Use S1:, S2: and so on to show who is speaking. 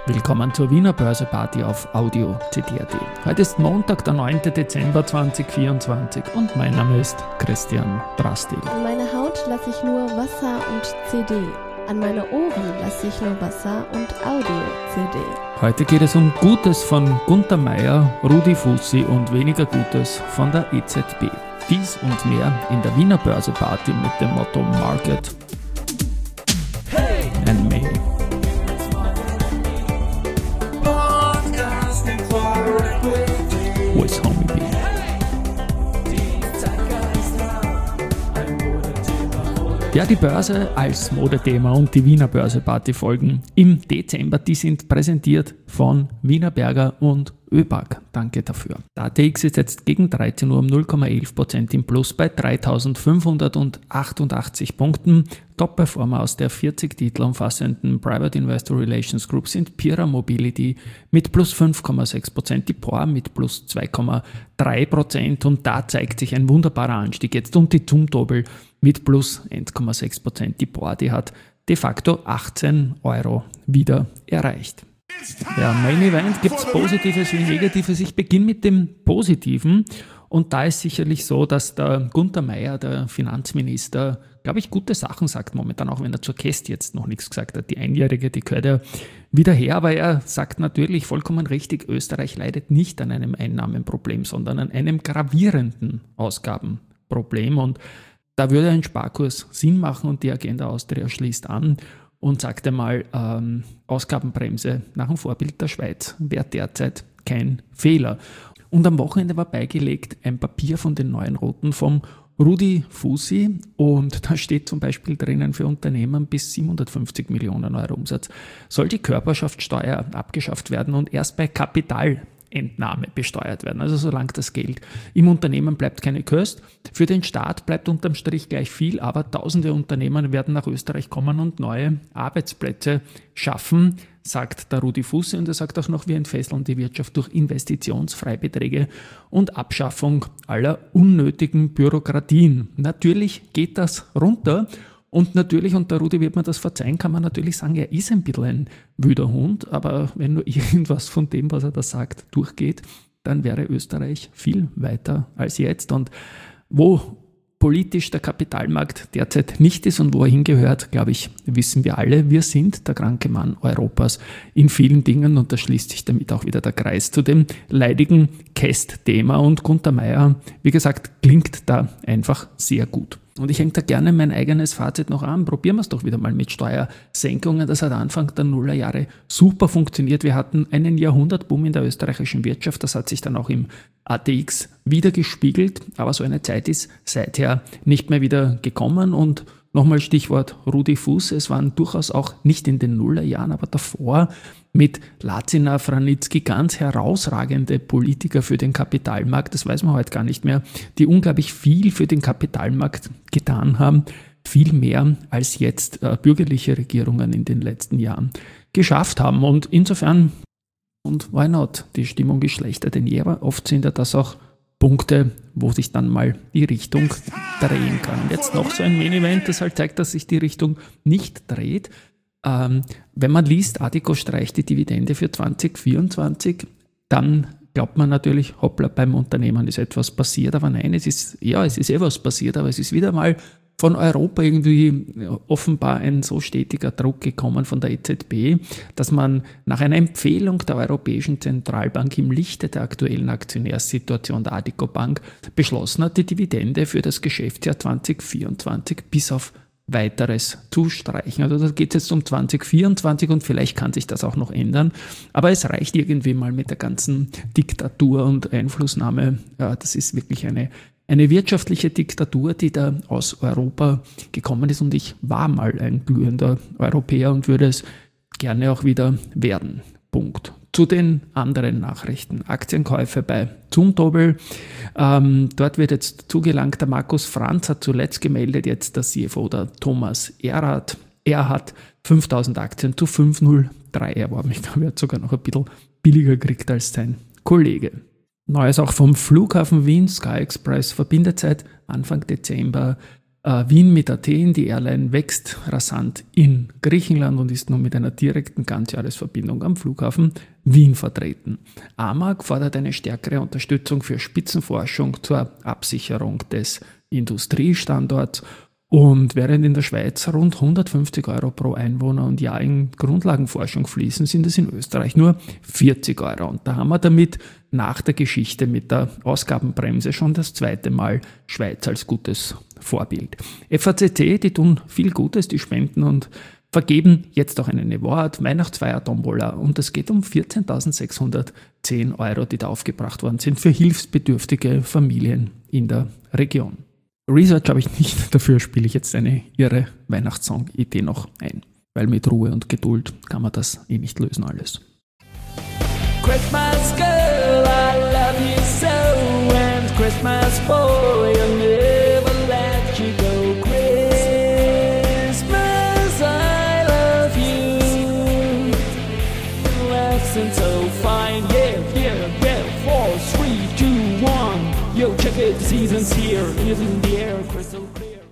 S1: Willkommen zur Wiener Börseparty auf Audio CD.at. Heute ist Montag, der 9. Dezember 2024 und mein Name ist Christian Drastil.
S2: An meine Haut lasse ich nur Wasser und CD. An meine Ohren lasse ich nur Wasser und Audio-CD.
S1: Heute geht es um Gutes von Gunter Meyer, Rudi Fussi und weniger Gutes von der EZB. Dies und mehr in der Wiener Börseparty mit dem Motto Market and Me. Wo ist Homie B? Ja, die Börse als Modethema und die Wiener Börseparty folgen im Dezember. Die sind präsentiert von Wienerberger und ÖBAG. Danke dafür. Der ATX ist jetzt gegen 13 Uhr um 0,11% im Plus bei 3.588 Punkten. Top-Performer aus der 40 Titel umfassenden Private Investor Relations Group sind Pira Mobility mit plus 5,6%, die POR mit plus 2,3% und da zeigt sich ein wunderbarer Anstieg jetzt und die Zumtobel mit plus 1,6%. Die POR, die hat de facto 18 Euro wieder erreicht. Ja, Main Event gibt es Positives wie Negatives. Ich beginne mit dem Positiven und da ist sicherlich so, dass der Gunter Meyer, der Finanzminister, glaube ich, gute Sachen sagt momentan, auch wenn er zur Käste jetzt noch nichts gesagt hat. Die Einjährige, die gehört ja wieder her, aber er sagt natürlich vollkommen richtig, Österreich leidet nicht an einem Einnahmenproblem, sondern an einem gravierenden Ausgabenproblem und da würde ein Sparkurs Sinn machen und die Agenda Austria schließt an und sagt einmal, Ausgabenbremse nach dem Vorbild der Schweiz wäre derzeit kein Fehler. Und am Wochenende war beigelegt ein Papier von den neuen Roten vom Rudi Fussi und da steht zum Beispiel drinnen, für Unternehmen bis 750 Millionen Euro Umsatz soll die Körperschaftssteuer abgeschafft werden und erst bei Kapitalentnahme besteuert werden. Also solange das Geld im Unternehmen bleibt, keine Kost. Für den Staat bleibt unterm Strich gleich viel, aber tausende Unternehmen werden nach Österreich kommen und neue Arbeitsplätze schaffen, sagt der Rudi Fussi und er sagt auch noch, wir entfesseln die Wirtschaft durch Investitionsfreibeträge und Abschaffung aller unnötigen Bürokratien. Natürlich geht das runter. Und natürlich, und der Rudi wird mir das verzeihen, kann man natürlich sagen, er ist ein bisschen ein wüder Hund, aber wenn nur irgendwas von dem, was er da sagt, durchgeht, dann wäre Österreich viel weiter als jetzt. Und wo politisch der Kapitalmarkt derzeit nicht ist und wo er hingehört, glaube ich, wissen wir alle, wir sind der kranke Mann Europas in vielen Dingen und da schließt sich damit auch wieder der Kreis zu dem leidigen Käst-Thema und Gunter Meyer, wie gesagt, klingt da einfach sehr gut. Und ich hänge da gerne mein eigenes Fazit noch an. Probieren wir es doch wieder mal mit Steuersenkungen. Das hat Anfang der Nullerjahre super funktioniert. Wir hatten einen Jahrhundertboom in der österreichischen Wirtschaft. Das hat sich dann auch im ATX wieder gespiegelt. Aber so eine Zeit ist seither nicht mehr wieder gekommen. Und nochmal Stichwort Rudi Fussi. Es waren durchaus auch nicht in den Nullerjahren, aber davor mit Lazina, Franitzky ganz herausragende Politiker für den Kapitalmarkt, das weiß man heute gar nicht mehr, die unglaublich viel für den Kapitalmarkt getan haben, viel mehr als jetzt bürgerliche Regierungen in den letzten Jahren geschafft haben. Und insofern, und why not, die Stimmung ist schlechter denn je, aber oft sind ja das auch Punkte, wo sich dann mal die Richtung drehen kann. Und jetzt noch so ein Main-Event, das halt zeigt, dass sich die Richtung nicht dreht. Wenn man liest, Addiko streicht die Dividende für 2024, dann glaubt man natürlich, hoppla, beim Unternehmen ist etwas passiert, aber nein, es ist was passiert, aber es ist wieder mal von Europa irgendwie offenbar ein so stetiger Druck gekommen von der EZB, dass man nach einer Empfehlung der Europäischen Zentralbank im Lichte der aktuellen Aktionärssituation der Addiko Bank beschlossen hat, die Dividende für das Geschäftsjahr 2024 bis auf Weiteres zu streichen. Also da geht es jetzt um 2024 und vielleicht kann sich das auch noch ändern. Aber es reicht irgendwie mal mit der ganzen Diktatur und Einflussnahme. Ja, das ist wirklich eine wirtschaftliche Diktatur, die da aus Europa gekommen ist und ich war mal ein glühender Europäer und würde es gerne auch wieder werden. Punkt. Zu den anderen Nachrichten. Aktienkäufe bei Zumtobel. Dort wird jetzt zugelangt. Der Markus Franz hat zuletzt gemeldet, jetzt der CFO, der Thomas Erath. Er hat 5.000 Aktien zu 503 erworben. Ich glaube, er hat sogar noch ein bisschen billiger gekriegt als sein Kollege. Neues auch vom Flughafen Wien. Sky Express verbindet seit Anfang Dezember Wien mit Athen, die Airline wächst rasant in Griechenland und ist nun mit einer direkten Ganzjahresverbindung am Flughafen Wien vertreten. AMAG fordert eine stärkere Unterstützung für Spitzenforschung zur Absicherung des Industriestandorts. Und während in der Schweiz rund 150 Euro pro Einwohner und Jahr in Grundlagenforschung fließen, sind es in Österreich nur 40 Euro. Und da haben wir damit nach der Geschichte mit der Ausgabenbremse schon das zweite Mal Schweiz als gutes Vorbild. FACC, die tun viel Gutes, die spenden und vergeben jetzt auch einen Award, Weihnachtsfeier-Tombola, und es geht um 14.610 Euro, die da aufgebracht worden sind für hilfsbedürftige Familien in der Region. Research habe ich nicht, dafür spiele ich jetzt eine irre Weihnachtssong-Idee noch ein. Weil mit Ruhe und Geduld kann man das nicht lösen alles.
S3: Christmas girl, I love you so, and Christmas boy, I'll never let you go. Christmas, I love you. Lesson so fine, yeah, 4, 3, 2, 1. Yo, check it, the season's here, isn't the air crystal clear?